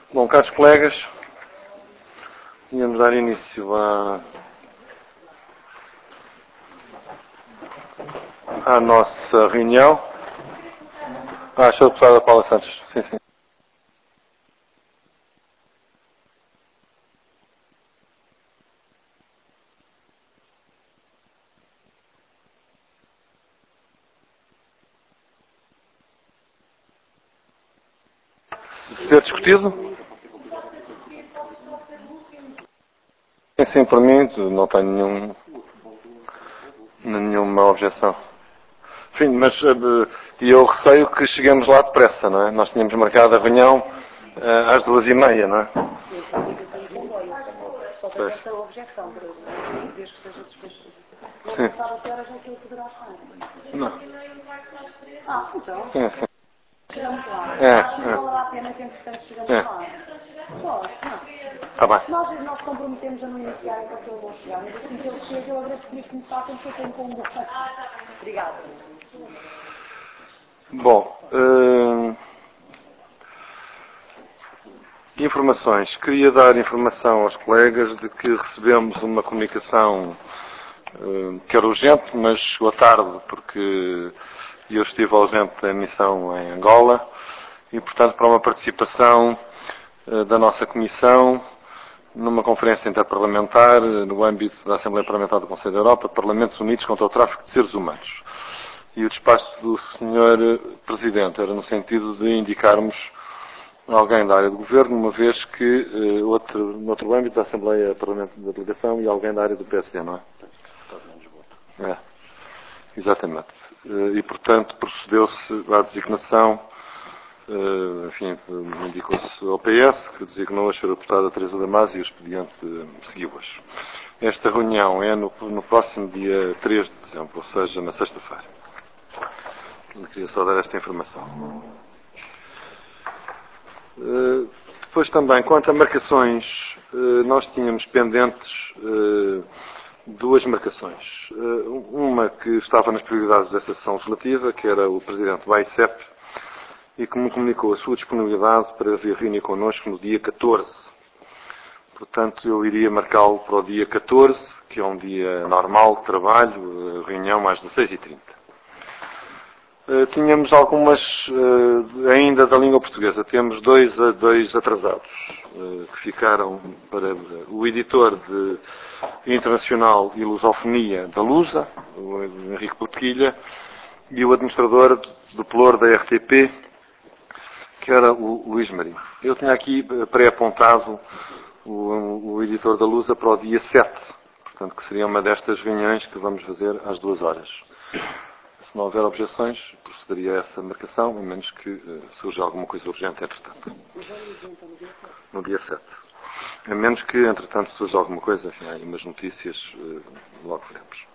Bom, caros colegas, íamos dar início à nossa reunião. Sou a deputada Paula Santos. Sim, sim. Ser discutido? Sim, por mim, não tenho nenhuma objeção. Enfim, mas eu receio que cheguemos lá depressa, não é? Nós tínhamos marcado a reunião às 2h30, não é? Só tenho essa objeção, desde que seja discutido. Sim. Não sabe a que horas é que ele poderá estar. Não. Então. Sim. Chegamos lá. Acho que não valerá a pena que entretanto chegamos lá. Pode, não. Está bem. Nós comprometemos a não iniciar enquanto eles vão chegar. Mas assim que eles chegam, eu agradeço-lhe que me façam, porque eu tenho como. Obrigada. Bom, informações. Queria dar informação aos colegas de que recebemos uma comunicação que era urgente, mas chegou tarde porque eu estive ausente da missão em Angola e, portanto, para uma participação da nossa Comissão numa conferência interparlamentar no âmbito da Assembleia Parlamentar do Conselho da Europa, Parlamentos Unidos contra o Tráfico de Seres Humanos. E o despacho do Sr. Presidente era no sentido de indicarmos alguém da área do Governo, uma vez que noutro âmbito da Assembleia Parlamentar da Delegação e alguém da área do PSD, não é? É, exatamente. E, portanto, procedeu-se à designação, enfim, indicou-se ao PS, que designou a Sra. Deputada Teresa Damasio e o expediente seguiu hoje. Esta reunião é no próximo dia 3 de dezembro, ou seja, na sexta-feira. Eu queria só dar esta informação. Depois também, quanto a marcações, nós tínhamos pendentes duas marcações. Uma que estava nas prioridades desta sessão legislativa, que era o Presidente da AICEP, e que me comunicou a sua disponibilidade para vir reunir connosco no dia 14. Portanto, eu iria marcá-lo para o dia 14, que é um dia normal de trabalho, reunião às 16h30. Tínhamos algumas, ainda da língua portuguesa, temos dois atrasados, que ficaram para o editor de Internacional e Lusofonia da Lusa, o Henrique Botequilha, e o administrador do Plor da RTP, que era o Luís Marinho. Eu tinha aqui pré-apontado o editor da Lusa para o dia 7, portanto, que seria uma destas reuniões que vamos fazer às 2h. Se não houver objeções, procederia a essa marcação, a menos que surja alguma coisa urgente, entretanto. No dia 7. A menos que, entretanto, surja alguma coisa, enfim, há aí umas notícias, logo veremos.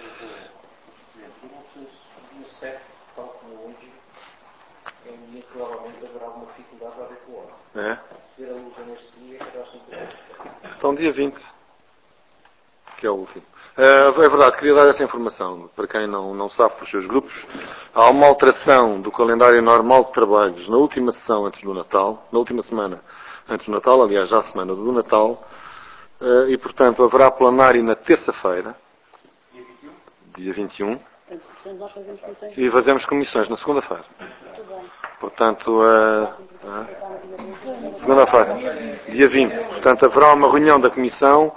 Dia 7, tal como hoje, é um dia que provavelmente haverá alguma dificuldade a ver com o homem. É? Se ver a luz neste dia, será sempre. Então, dia 20, que é o último. É verdade, queria dar essa informação. Para quem não sabe, para os seus grupos, há uma alteração do calendário normal de trabalhos na última sessão antes do Natal, na última semana antes do Natal, aliás, já a semana do Natal, e, portanto, haverá plenário na terça-feira, dia 21, e fazemos comissões na segunda-feira. Portanto, segunda-feira, dia 20. Portanto, haverá uma reunião da comissão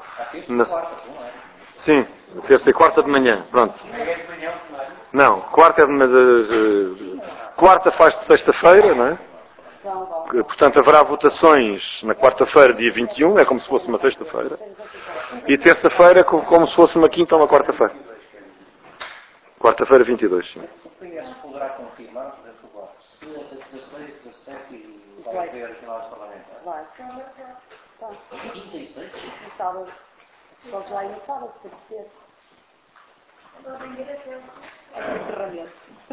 Sim, terça e quarta de manhã, pronto. Não, quarta quarta faz-se sexta-feira, não é? Portanto, haverá votações na quarta-feira, dia 21, é como se fosse uma sexta-feira. E terça-feira, como se fosse uma quinta ou uma quarta-feira. Quarta-feira, 22, sim. O PS poderá confirmar, por favor, se a 16, 17 e vai haver as jornadas parlamentares? Vai. Quinta e sexta? No sábado. Só já no sábado, se perceber. É encerramento.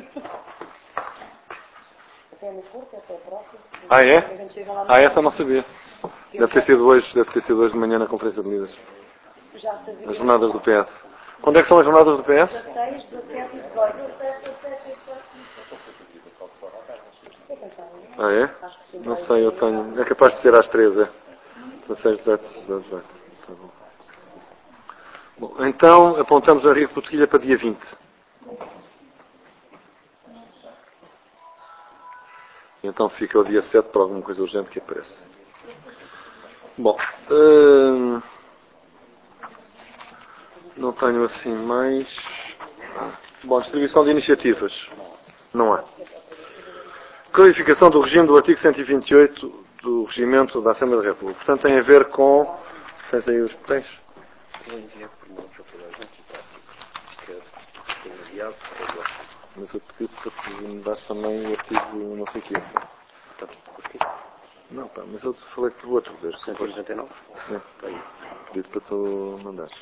Até no curto, até próximo. É? Essa eu não sabia. Deve ter sido hoje de manhã na conferência de líderes. Já sabia. As jornadas do PS. Quando é que são as jornadas do PS? 16, 17 e 18. Ah, é? Não sei, eu tenho... É capaz de ser às 3, é? 16, 17, 18. Tá bom. Bom, então apontamos o Henrique Botelho para dia 20. Então fica o dia 7 para alguma coisa urgente que apareça. Bom, não tenho assim mais... Bom, distribuição de iniciativas. Não há. Clarificação do regime do artigo 128 do Regimento da Assembleia da República. Portanto, tem a ver com... Tens aí os papéis? Vou enviar por mão para toda a gente que é enviado para lá. Mas eu pedi para que me dares também o artigo não sei o quê. Está tudo curti? Não, pá, mas eu falei que o outro vez. 199? Sim. Está aí. Pedi para tu mandares.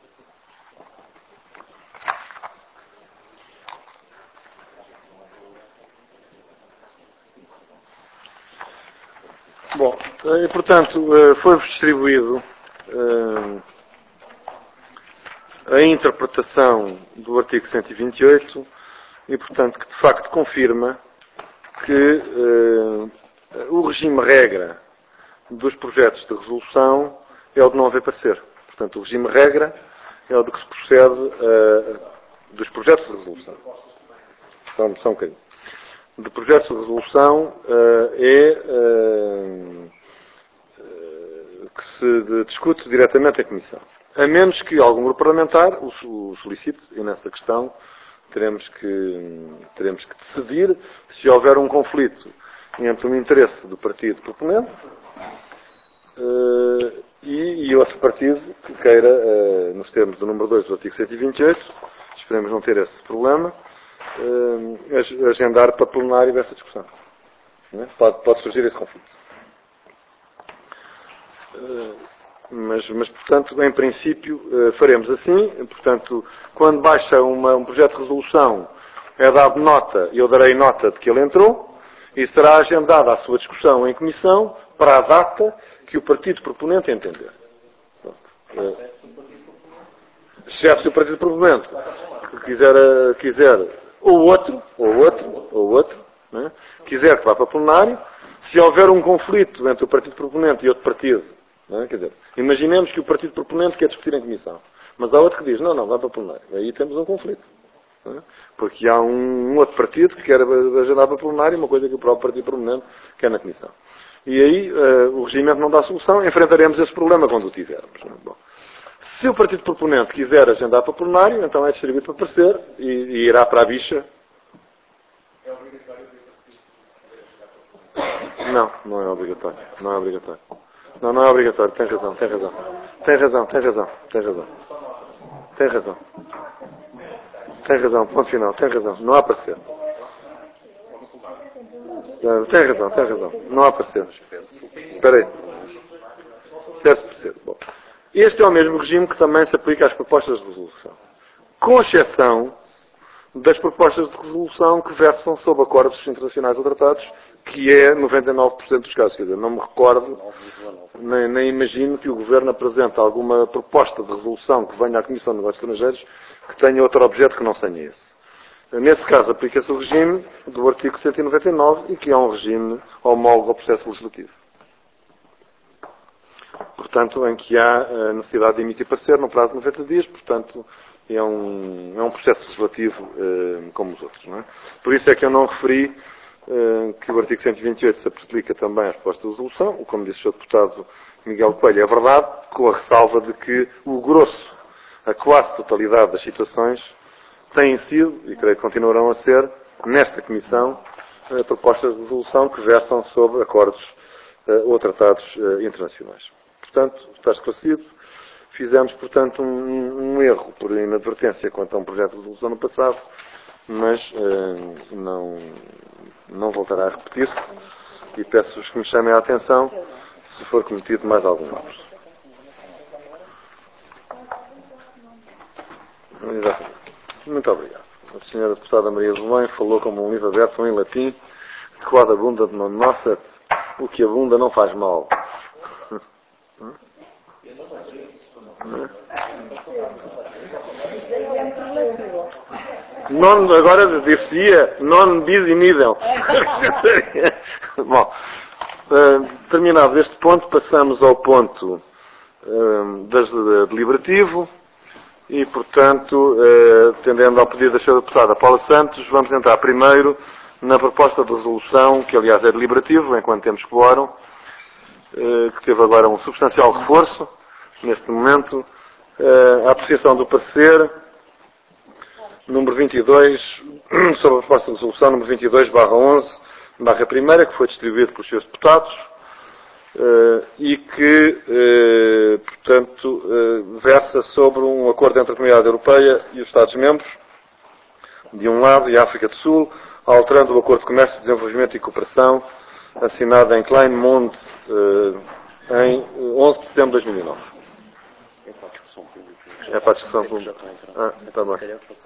Bom, e, portanto, foi-vos distribuído a interpretação do artigo 128 e, portanto, que de facto confirma que o regime-regra dos projetos de resolução é o de não haver parecer. Portanto, o regime-regra é o de que se procede dos projetos de resolução. Só um bocadinho. De projetos de resolução que se discute diretamente em Comissão. A menos que algum grupo parlamentar o solicite, e nessa questão teremos que decidir se houver um conflito entre o interesse do partido proponente e outro partido que queira, nos termos do número 2 do artigo 128, esperemos não ter esse problema, agendar para plenário dessa discussão. Não é? Pode surgir esse conflito. Mas, portanto, em princípio, faremos assim. Portanto, quando baixa um projeto de resolução, é dado nota, eu darei nota de que ele entrou, e será agendada a sua discussão em comissão para a data que o partido proponente entender. Exceto se o partido proponente quiser ou outro, né? Quiser que vá para plenário, se houver um conflito entre o partido proponente e outro partido, né? Quer dizer, imaginemos que o partido proponente quer discutir em comissão, mas há outro que diz, não, vai para plenário. Aí temos um conflito. Né? Porque há um outro partido que quer agendar para plenário uma coisa que o próprio partido proponente quer na comissão. E aí o regimento não dá solução, enfrentaremos esse problema quando o tivermos. Né? Bom. Se o partido proponente quiser agendar para plenário, então é distribuído para parecer e irá para a bicha. É obrigatório Não é obrigatório. Não é obrigatório. Não é obrigatório. Tem razão. Ponto final. Tem razão. Não há parecer. Tem razão. Não há parecer. Espera aí. Deve-se parecer. Bom. Este é o mesmo regime que também se aplica às propostas de resolução. Com exceção das propostas de resolução que versam sobre acordos internacionais ou tratados, que é 99% dos casos. Quer dizer, não me recordo, nem imagino que o Governo apresente alguma proposta de resolução que venha à Comissão de Negócios Estrangeiros que tenha outro objeto que não tenha esse. Nesse caso, aplica-se o regime do artigo 199 e que é um regime homólogo ao processo legislativo. Portanto, em que há a necessidade de emitir parecer no prazo de 90 dias, portanto, é um processo legislativo como os outros. Não é? Por isso é que eu não referi que o artigo 128 se aplica também às propostas de resolução, como disse o Sr. Deputado Miguel Coelho, é verdade, com a ressalva de que o grosso, a quase totalidade das situações, têm sido, e creio que continuarão a ser, nesta Comissão, propostas de resolução que versam sobre acordos ou tratados internacionais. Portanto, está esclarecido. Fizemos, portanto, um erro por inadvertência quanto a um projeto de resolução no passado, mas não voltará a repetir-se e peço-vos que me chamem a atenção se for cometido mais algum erro. Muito obrigado. A senhora deputada Maria do Bem falou como um livro aberto em latim, de qual a bunda de nossa, o que a bunda não faz mal. Agora dizia non bis in idem. Bom, terminado este ponto, passamos ao ponto deliberativo e, portanto, tendendo ao pedido da Sra. Deputada Paula Santos, vamos entrar primeiro na proposta de resolução, que aliás é deliberativo, enquanto temos quórum, que teve agora um substancial reforço, neste momento, a apreciação do parecer número 22, sobre a proposta de resolução número 22/11/1, que foi distribuído pelos seus deputados, e que, portanto, versa sobre um acordo entre a Comunidade Europeia e os Estados-membros, de um lado, e a África do Sul, alterando o Acordo de Comércio, Desenvolvimento e Cooperação, assinado em Kleinmond, em 11 de setembro de 2009. É para a discussão pública. Está bem.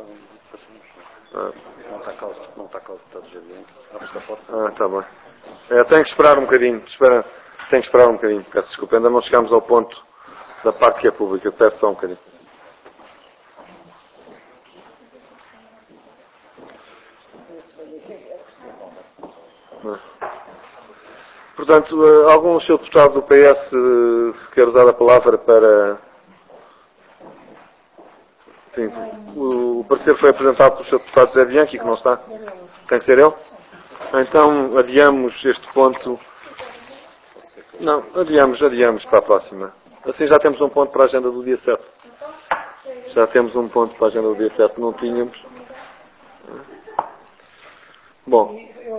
Não está cá o deputado Javier. Abre-se a porta. Está bem. Tenho que esperar um bocadinho. Tenho que esperar um bocadinho. Peço desculpa. Ainda não chegamos ao ponto da parte que é pública. Peço só um bocadinho. Portanto, algum seu deputado do PS quer usar a palavra para... Enfim, o parecer foi apresentado pelo seu deputado José Bianchi, que não está. Tem que ser ele? Então, adiamos este ponto. Não, adiamos para a próxima. Assim já temos um ponto para a agenda do dia 7. Já temos um ponto para a agenda do dia 7. Não tínhamos. Bom.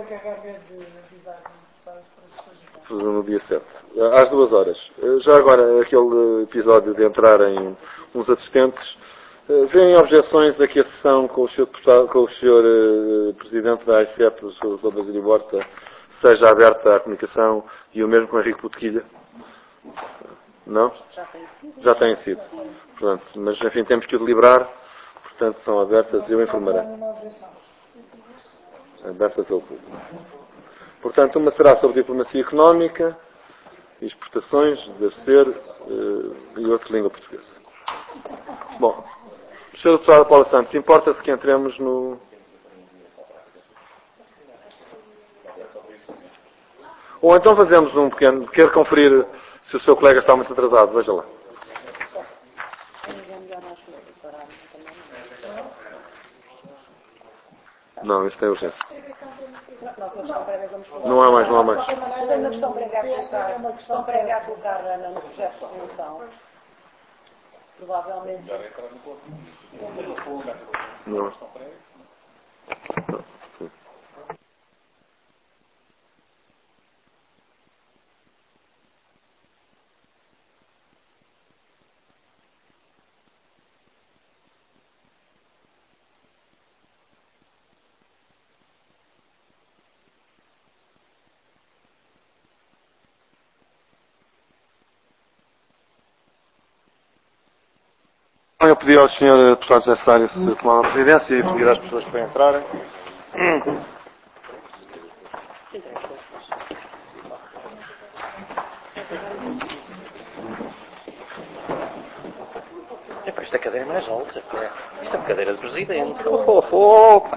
No dia 7. Às 2 horas. Já agora, aquele episódio de entrarem uns assistentes. Vêem objeções a que a sessão com o Sr. Presidente da AICEP, o Sr. Basílio Borta, seja aberta à comunicação, e o mesmo com Henrique Botequilha? Não? Já têm sido. Portanto, mas, enfim, temos que o deliberar. Portanto, são abertas e eu informarei. Abertas ao público. Portanto, uma será sobre diplomacia económica, exportações, deve ser, e outra língua portuguesa. Bom, Sr. Deputado Paula Santos, importa-se que entremos no... Ou então fazemos um pequeno... Quer conferir se o seu colega está muito atrasado? Veja lá. Não, isso tem urgência. Não há mais. É uma questão prévia a colocar no projeto de resolução. Provavelmente. Não. Eu pedi ao Sr. Deputado necessário se tomar a presidência e pedir às pessoas para entrarem. Esta cadeira é mais alta. Esta é a cadeira de presidente. Opa!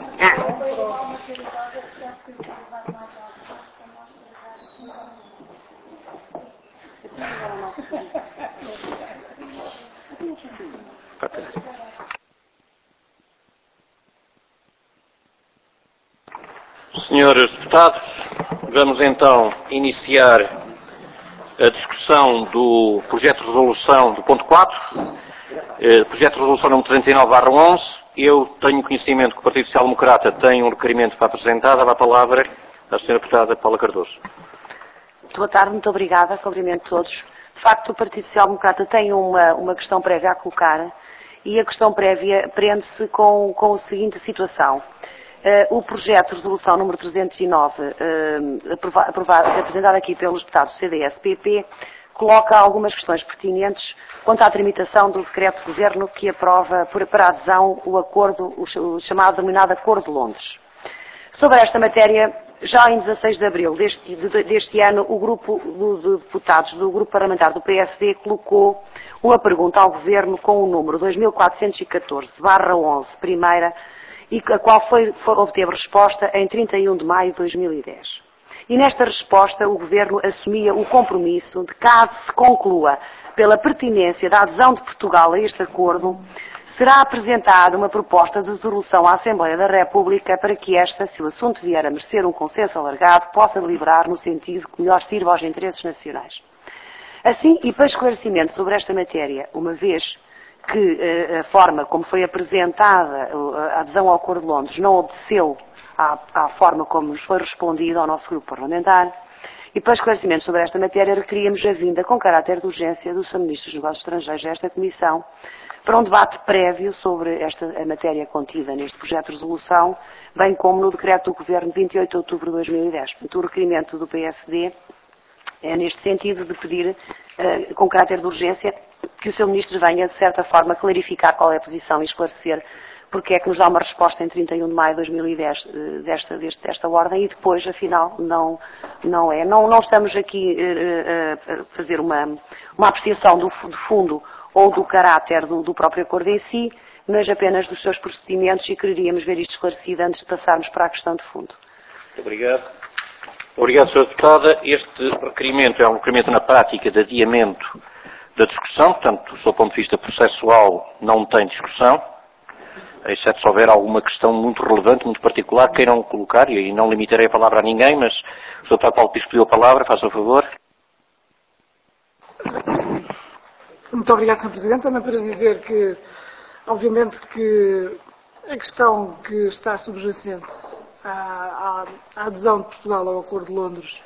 Senhores deputados, vamos então iniciar a discussão do projeto de resolução do ponto 4, projeto de resolução número 39/11. Eu tenho conhecimento que o Partido Social Democrata tem um requerimento para apresentar. Dá a palavra à Sra. Deputada Paula Cardoso. Boa tarde, muito obrigada, cumprimento todos. De facto, o Partido Social Democrata tem uma questão prévia a colocar, e a questão prévia prende-se com a seguinte situação. O projeto de resolução número 309, apresentado aqui pelos deputados CDS-PP, coloca algumas questões pertinentes quanto à tramitação do decreto de governo que aprova para adesão o acordo, o chamado denominado Acordo de Londres. Sobre esta matéria, já em 16 de abril deste ano, o grupo de deputados do grupo parlamentar do PSD colocou uma pergunta ao Governo com o número 2414/11, primeira, e a qual obteve resposta em 31 de maio de 2010. E nesta resposta o Governo assumia o compromisso de, caso se conclua pela pertinência da adesão de Portugal a este acordo, será apresentada uma proposta de resolução à Assembleia da República para que esta, se o assunto vier a merecer um consenso alargado, possa deliberar no sentido que melhor sirva aos interesses nacionais. Assim, e para esclarecimento sobre esta matéria, uma vez que a forma como foi apresentada a adesão ao Acordo de Londres não obedeceu à forma como nos foi respondido ao nosso grupo parlamentar, e para esclarecimento sobre esta matéria requeríamos a vinda com caráter de urgência do Sr. Ministro dos Negócios Estrangeiros a esta Comissão para um debate prévio sobre a matéria contida neste projeto de resolução, bem como no decreto do Governo de 28 de outubro de 2010. Portanto, o requerimento do PSD é neste sentido de pedir, com caráter de urgência, que o Sr. Ministro venha, de certa forma, clarificar qual é a posição e esclarecer porque é que nos dá uma resposta em 31 de maio de 2010 desta ordem e depois, afinal, não é. Não estamos aqui a fazer uma apreciação do fundo ou do caráter do próprio acordo em si, mas apenas dos seus procedimentos e quereríamos ver isto esclarecido antes de passarmos para a questão de fundo. Muito obrigado. Obrigado, Sra. Deputada. Este requerimento é um requerimento na prática de adiamento da discussão, portanto, do seu ponto de vista processual, não tem discussão, exceto se houver alguma questão muito relevante, muito particular, queiram colocar, e aí não limitarei a palavra a ninguém, mas o Sr. Deputado Paulo Pisco pediu a palavra, faça o favor. Muito obrigado, Sr. Presidente. Também para dizer que, obviamente, que a questão que está subjacente à adesão de Portugal ao Acordo de Londres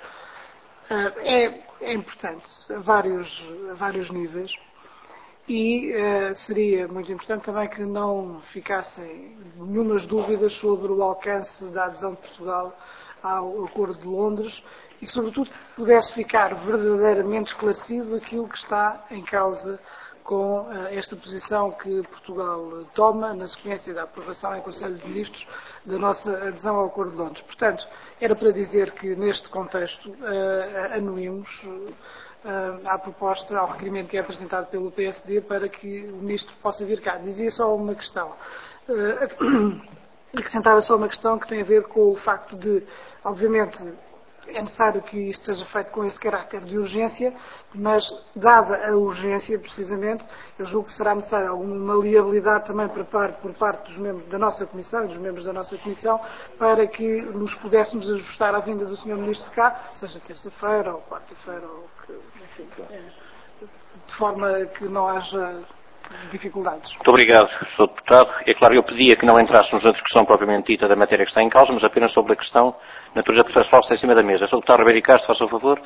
é importante a vários níveis e seria muito importante também que não ficassem nenhumas dúvidas sobre o alcance da adesão de Portugal ao Acordo de Londres e, sobretudo, que pudesse ficar verdadeiramente esclarecido aquilo que está em causa com esta posição que Portugal toma na sequência da aprovação em Conselho de Ministros da nossa adesão ao Acordo de Londres. Portanto, era para dizer que, neste contexto, anuímos à proposta, ao requerimento que é apresentado pelo PSD para que o Ministro possa vir cá. Dizia só uma questão. Acrescentava só uma questão que tem a ver com o facto de, obviamente, é necessário que isto seja feito com esse caráter de urgência, mas, dada a urgência, precisamente, eu julgo que será necessária alguma maleabilidade também por parte dos membros da nossa Comissão e dos membros da nossa Comissão, para que nos pudéssemos ajustar à vinda do Sr. Ministro de cá, seja terça-feira ou quarta-feira, ou enfim, de forma que não haja dificuldades. Muito obrigado, Sr. Deputado. É claro, eu pedia que não entrássemos na discussão propriamente dita da matéria que está em causa, mas apenas sobre a questão de natureza processual que está em cima da mesa. Sr. Deputado Ribeiro Castro, faça o favor.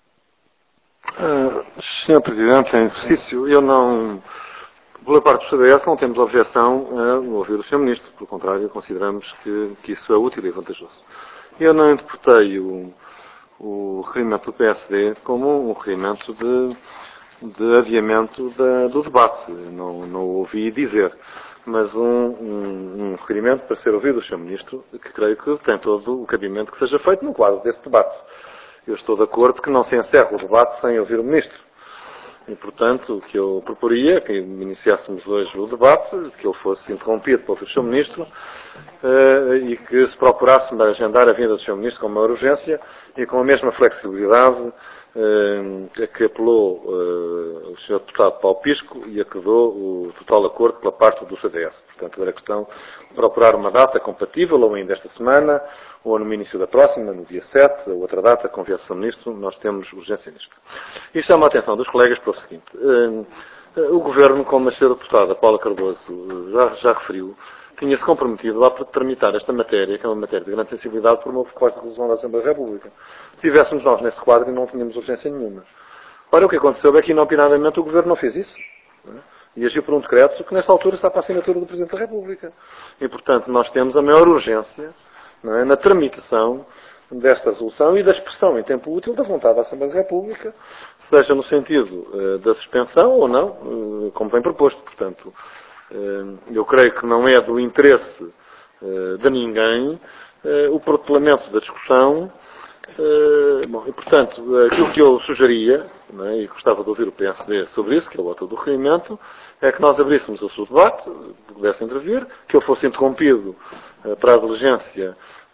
Sr. Presidente, em exercício, eu não, pela parte do CDS, não temos objeção a ouvir o Sr. Ministro. Pelo contrário, consideramos que isso é útil e vantajoso. Eu não interpretei o requerimento do PSD como um requerimento de adiamento do debate. Não ouvi dizer. Mas um requerimento para ser ouvido do Sr. Ministro, que creio que tem todo o cabimento que seja feito no quadro desse debate. Eu estou de acordo que não se encerra o debate sem ouvir o Ministro. E, portanto, o que eu proporia é que iniciássemos hoje o debate, que ele fosse interrompido para ouvir o Sr. Ministro e que se procurássemos agendar a vinda do Sr. Ministro com maior urgência e com a mesma flexibilidade a que apelou o Sr. Deputado Paulo Pisco e a que deu o total acordo pela parte do CDS. Portanto, era questão de procurar uma data compatível, ou ainda esta semana, ou no início da próxima, no dia 7, ou outra data, com o Sr. Ministro, nós temos urgência nisto. E chama a atenção dos colegas para o seguinte. O Governo, como a Sra. Deputada Paula Cardoso já referiu, tinha-se comprometido a tramitar esta matéria, que é uma matéria de grande sensibilidade, por uma proposta de resolução da Assembleia da República. Se tivéssemos nós nesse quadro, não tínhamos urgência nenhuma. Ora, o que aconteceu é que, inopinadamente, o Governo não fez isso. E agiu por um decreto que, nessa altura, está para a assinatura do Presidente da República. E, portanto, nós temos a maior urgência na tramitação desta resolução e da expressão em tempo útil da vontade da Assembleia da República, seja no sentido da suspensão ou não, como vem proposto. Portanto, eu creio que não é do interesse de ninguém o protelamento da discussão E, portanto, aquilo que eu sugeria, né, e gostava de ouvir o PSD sobre isso, que é o autor do requerimento, é que nós abríssemos o seu debate, pudesse intervir, que eu fosse interrompido para a diligência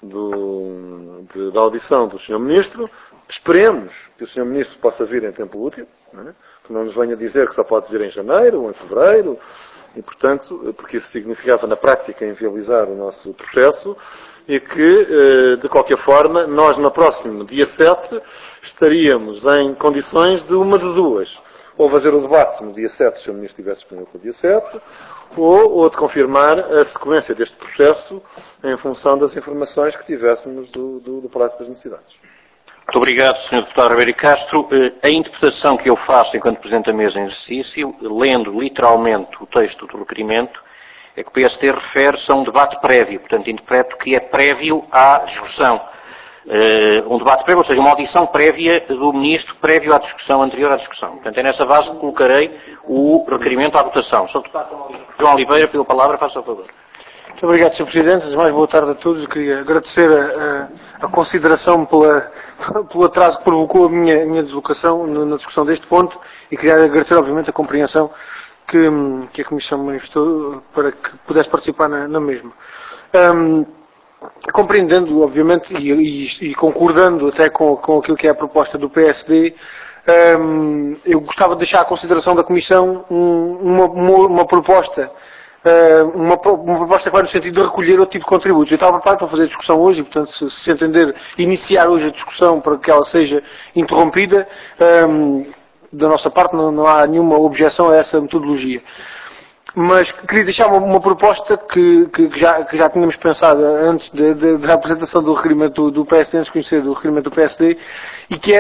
da audição do Sr. Ministro. Esperemos que o Sr. Ministro possa vir em tempo útil, né, que não nos venha dizer que só pode vir em janeiro ou em fevereiro, e, portanto, porque isso significava, na prática, inviabilizar o nosso processo, e que, de qualquer forma, nós, no próximo dia 7, estaríamos em condições de uma de duas. Ou fazer o debate no dia 7, se o Ministro estivesse disponível para o dia 7, ou de confirmar a sequência deste processo em função das informações que tivéssemos do Palácio das Necessidades. Muito obrigado, Sr. Deputado Ribeiro Castro. A interpretação que eu faço enquanto Presidente da Mesa em exercício, lendo literalmente o texto do requerimento, é que o PSD refere-se a um debate prévio. Portanto, interpreto que é prévio à discussão. Um debate prévio, ou seja, uma audição prévia do Ministro, prévio à discussão, anterior à discussão. Portanto, é nessa base que colocarei o requerimento à votação. Sr. Deputado João Oliveira, pela palavra, faça o favor. Muito obrigado, Sr. Presidente. Antes de mais, boa tarde a todos. Eu queria agradecer a consideração pelo atraso que provocou a minha deslocação na discussão deste ponto e queria agradecer, obviamente, a compreensão que a Comissão manifestou para que pudesse participar na mesma. Compreendendo, obviamente, e concordando até com aquilo que é a proposta do PSD, eu gostava de deixar à consideração da Comissão uma proposta, uma proposta que vai no sentido de recolher outro tipo de contributos. Eu estava preparado para fazer a discussão hoje e, portanto, se entender iniciar hoje a discussão para que ela seja interrompida, da nossa parte não há nenhuma objeção a essa metodologia. Mas queria deixar uma proposta que já tínhamos pensado antes da apresentação do requerimento do PSD, antes de conhecer do requerimento do PSD, e que é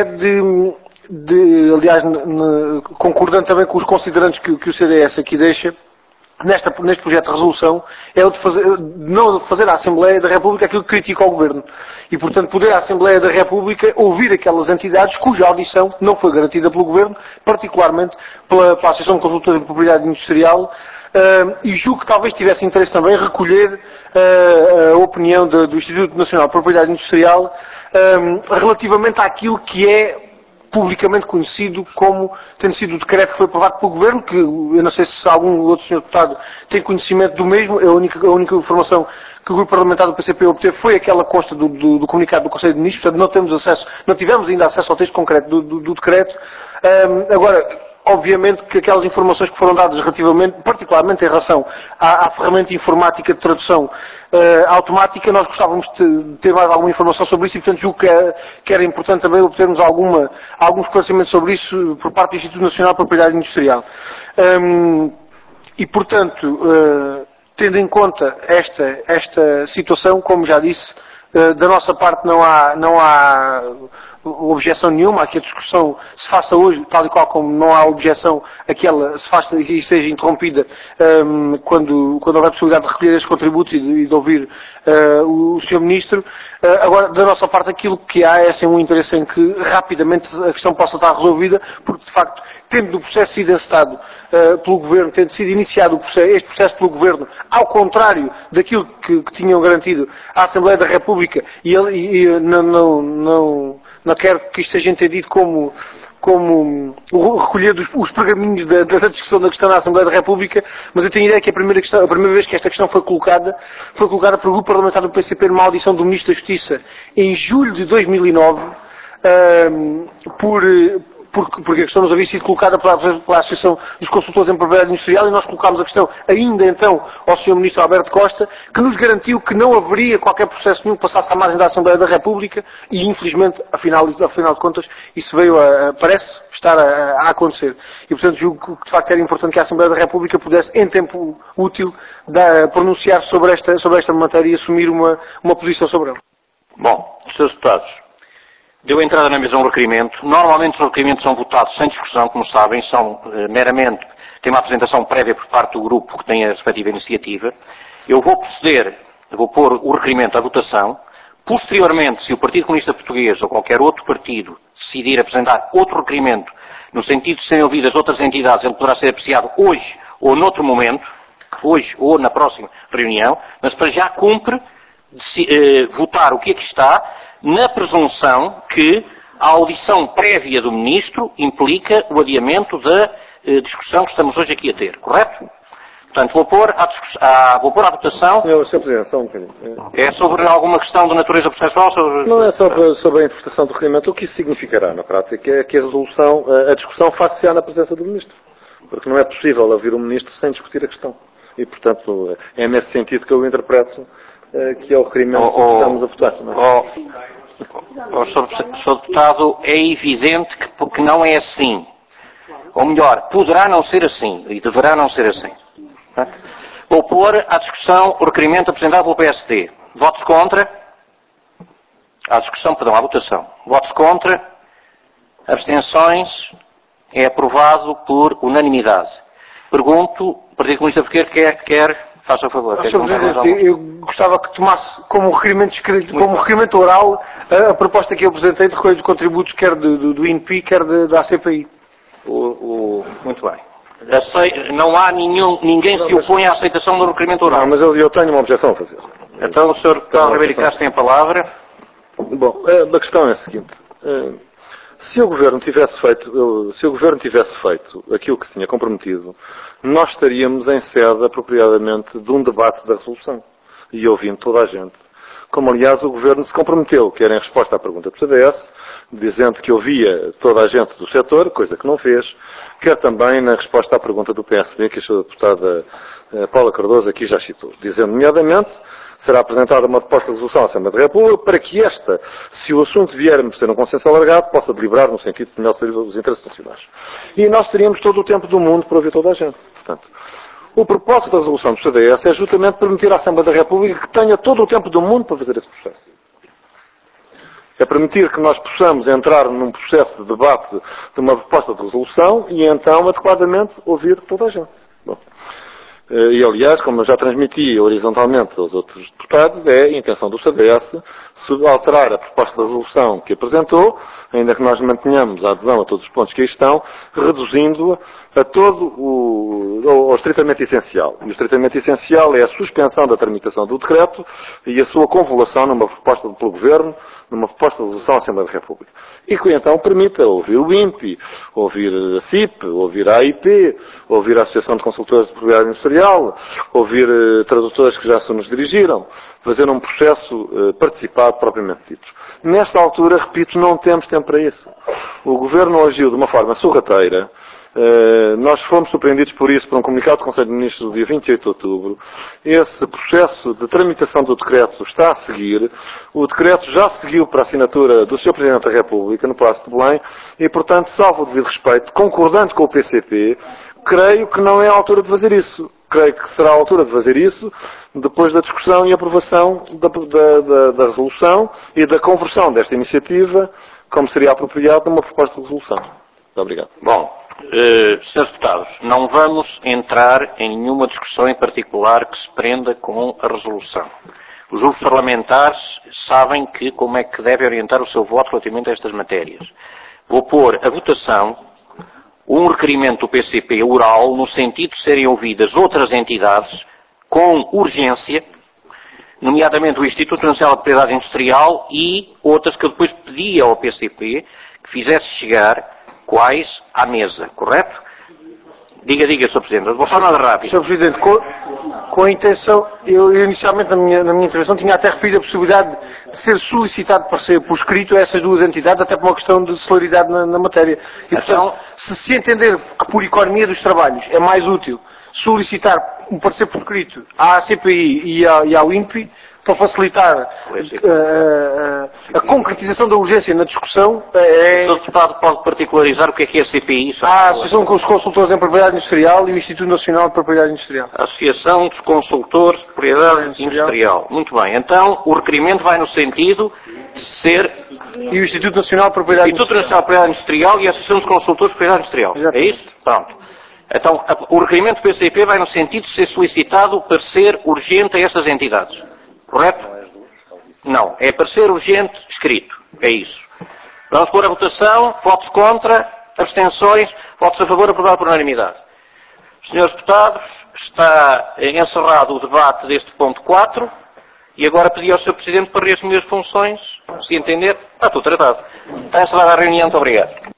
aliás, concordando também com os considerantes que o CDS aqui deixa, neste projeto de resolução, é o de não fazer à Assembleia da República aquilo que critica ao Governo. E, portanto, poder a Assembleia da República ouvir aquelas entidades cuja audição não foi garantida pelo Governo, particularmente pela Associação de Consultores de Propriedade Industrial, e julgo que talvez tivesse interesse também recolher a opinião do Instituto Nacional de Propriedade Industrial relativamente àquilo que é publicamente conhecido como tendo sido o decreto que foi aprovado pelo Governo, que eu não sei se algum outro senhor deputado tem conhecimento do mesmo. A única informação que o Grupo Parlamentar do PCP obteve foi aquela que consta do comunicado do Conselho de Ministros. Portanto, não tivemos ainda acesso ao texto concreto do decreto. Agora, obviamente que aquelas informações que foram dadas relativamente, particularmente em relação à ferramenta informática de tradução automática, nós gostávamos de ter mais alguma informação sobre isso e, portanto, julgo que era importante também obtermos algum esclarecimento sobre isso por parte do Instituto Nacional de Propriedade Industrial. E, portanto, tendo em conta esta situação, como já disse, da nossa parte não há objeção nenhuma a que a discussão se faça hoje, tal e qual como não há objeção a que ela se faça e seja interrompida quando houver possibilidade de recolher esses contributos e de ouvir o Sr. Ministro. Agora, da nossa parte, aquilo que há é assim, um interesse em que rapidamente a questão possa estar resolvida, porque, de facto, tendo o processo sido encetado pelo Governo, tendo sido iniciado este processo pelo Governo, ao contrário daquilo que tinham garantido à Assembleia da República, e não quero que isto seja entendido como o recolher os pergaminhos da discussão da questão na Assembleia da República, mas eu tenho a ideia que a primeira vez que esta questão foi colocada pelo Grupo Parlamentar do PCP numa audição do Ministro da Justiça em julho de 2009, porque a questão nos havia sido colocada pela Associação dos Consultores em Propriedade Industrial e nós colocámos a questão ainda então ao Sr. Ministro Alberto Costa, que nos garantiu que não haveria qualquer processo nenhum que passasse à margem da Assembleia da República e, infelizmente, afinal de contas, isso parece estar a acontecer. E, portanto, julgo que de facto era importante que a Assembleia da República pudesse, em tempo útil, pronunciar sobre esta matéria e assumir uma posição sobre ela. Bom, Srs. Deputados, deu entrada na mesa um requerimento. Normalmente os requerimentos são votados sem discussão, como sabem, são meramente, tem uma apresentação prévia por parte do grupo que tem a respectiva iniciativa. Eu vou pôr o requerimento à votação. Posteriormente, se o Partido Comunista Português ou qualquer outro partido decidir apresentar outro requerimento, no sentido de serem ouvidas outras entidades, ele poderá ser apreciado hoje ou noutro momento, hoje ou na próxima reunião, mas para já cumpre votar o que aqui está, na presunção que a audição prévia do Ministro implica o adiamento da discussão que estamos hoje aqui a ter, correto? Portanto, vou pôr à votação. Sr. Presidente, só um bocadinho. É sobre alguma questão de natureza processual? Não é só sobre a interpretação do requerimento. O que isso significará, na prática, é que a discussão far-se-á na presença do Ministro. Porque não é possível ouvir o Ministro sem discutir a questão. E, portanto, é nesse sentido que eu interpreto que é o requerimento que estamos a votar. Sr. Deputado, é evidente que não é assim. Ou melhor, poderá não ser assim e deverá não ser assim. Vou pôr à discussão o requerimento apresentado pelo PSD. Votos contra? À discussão, perdão, à votação. Votos contra? Abstenções? É aprovado por unanimidade. Pergunto, o Partido Comunista Português quer faça favor. Sr. Presidente, eu gostava que tomasse como requerimento escrito, como requerimento oral, a proposta que eu apresentei de recolha de contributos, quer do INPI, quer da ACPI. Muito bem. Não há ninguém se opõe à aceitação do requerimento oral. Não, mas eu tenho uma objeção a fazer. Então o Sr. Deputado Ribeiro Castro tem a palavra. Bom, a questão é a seguinte. Se o Governo tivesse feito aquilo que se tinha comprometido, nós estaríamos em sede apropriadamente de um debate da resolução. E ouvindo toda a gente. Como, aliás, o Governo se comprometeu, quer em resposta à pergunta do CDS, dizendo que ouvia toda a gente do setor, coisa que não fez, quer também na resposta à pergunta do PSD, que a sua deputada Paula Cardoso aqui já citou, dizendo, nomeadamente, será apresentada uma proposta de resolução à Assembleia da República para que esta, se o assunto vier a merecer um consenso alargado, possa deliberar no sentido de melhor servir os interesses nacionais. E nós teríamos todo o tempo do mundo para ouvir toda a gente. Portanto, o propósito da resolução do CDS é justamente permitir à Assembleia da República que tenha todo o tempo do mundo para fazer esse processo. É permitir que nós possamos entrar num processo de debate de uma proposta de resolução e então, adequadamente, ouvir toda a gente. Bom. E, aliás, como eu já transmiti horizontalmente aos outros deputados, é a intenção do CDS alterar a proposta de resolução que apresentou, ainda que nós mantenhamos a adesão a todos os pontos que aí estão, reduzindo-a a ao estritamente essencial. E o estritamente essencial é a suspensão da tramitação do decreto e a sua convolução numa proposta pelo Governo, numa proposta de resolução à Assembleia da República. E que então permita ouvir o INPI, ouvir a CIP, ouvir a AIP, ouvir a Associação de Consultores de Propriedade Industrial, ouvir tradutores que já se nos dirigiram, fazer um processo participado propriamente dito. Nesta altura, repito, não temos tempo para isso. O Governo agiu de uma forma sorrateira. Nós fomos surpreendidos por isso por um comunicado do Conselho de Ministros do dia 28 de outubro. Esse processo de tramitação do decreto está a seguir. O decreto já seguiu para a assinatura do Sr. Presidente da República no Palácio de Belém e, portanto, salvo o devido respeito, concordando com o PCP, creio que não é a altura de fazer isso. Creio que será a altura de fazer isso depois da discussão e aprovação da resolução e da conversão desta iniciativa, como seria apropriado, numa proposta de resolução. Muito obrigado. Bom, Srs. Deputados, não vamos entrar em nenhuma discussão em particular que se prenda com a resolução. Os grupos parlamentares sabem como é que devem orientar o seu voto relativamente a estas matérias. Vou pôr a votação um requerimento do PCP oral no sentido de serem ouvidas outras entidades com urgência, nomeadamente o Instituto Nacional de Propriedade Industrial e outras que eu depois pedi ao PCP que fizesse chegar quais à mesa, correto? Diga, Sr. Presidente. De uma forma rápida. Sr. Presidente, com a intenção, eu inicialmente na minha intervenção tinha até referido a possibilidade de ser solicitado para ser por escrito a essas duas entidades, até por uma questão de celeridade na matéria. E, portanto, se entender que por economia dos trabalhos é mais útil solicitar um parecer por escrito à CPI e ao INPI, para facilitar a concretização da urgência na discussão. O Sr. Deputado pode particularizar o que é a CPI? A Associação dos Consultores em Propriedade Industrial e o Instituto Nacional de Propriedade Industrial. A Associação dos Consultores de Propriedade Industrial. Muito bem. Então, o requerimento vai no sentido de ser... E o Instituto Nacional de Propriedade Industrial. Nacional de Propriedade Industrial e a Associação dos Consultores de Propriedade Industrial. Exatamente. É isso? Pronto. Então, o requerimento do PCP vai no sentido de ser solicitado parecer urgente a essas entidades. Correto? Não. É parecer urgente escrito. É isso. Vamos pôr a votação. Votos contra. Abstenções. Votos a favor. Aprovado por unanimidade. Senhores deputados, está encerrado o debate deste ponto 4 E agora pedi ao Sr. Presidente para reassumir as funções. Se entender, está tudo tratado. Está encerrada a reunião. Muito obrigado.